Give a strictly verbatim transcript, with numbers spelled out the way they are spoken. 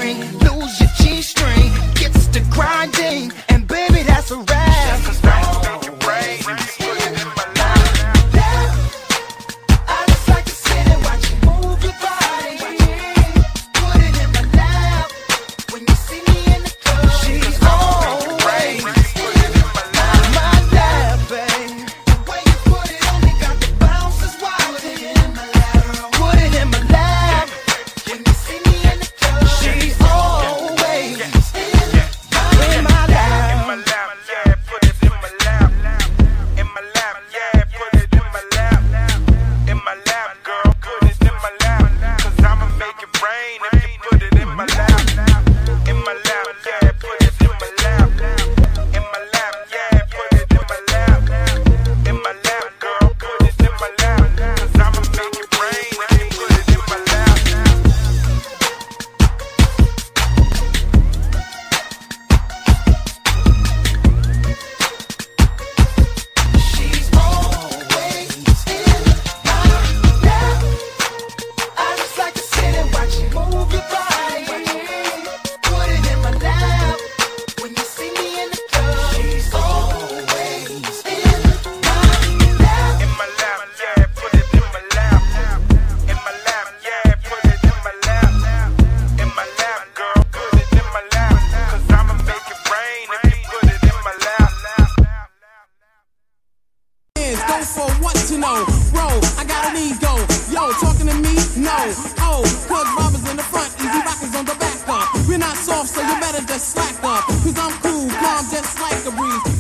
ring, lose your G-string, gets to grinding, and baby that's a rap. Just a make it rain, and you put it in my lap. I just like to sit and watch you move your body. Put it in my lap. When you see me in the club, she's always put it in my lap. My lap, babe. The way you put it on me got the bouncers watching. Put it in my lap. When you see me in the club, she's always in my lap. In my lap, yeah, put it in my lap. In my lap, yeah, put it in my lap. In my lap, girl, put it in my lap. Cause I'ma make it rain if you put it in my lap. In my lap, yeah, put it in my lap. In my lap, yeah, put it in my lap. In my lap, girl, put it in my lap. Cause I'ma make it rain if you put it in my lap. She's always in my lap. I just like to sit and watch you move your body. Put it in my lap. When you see me in the club, she's always in my lap. In my lap, yeah, put it in my lap. In my lap, yeah, put it in my lap. In my lap, girl, put it in my lap. Cause I'ma make it rain if you put it in my lap. Go for what to know. Bro, I got an ego. Yo, talking to me? No. Oh, cause robbers in the front, easy rockers on the back up. We're not soft, so you better just slack up. Cause I'm cool, calm, just like a breeze.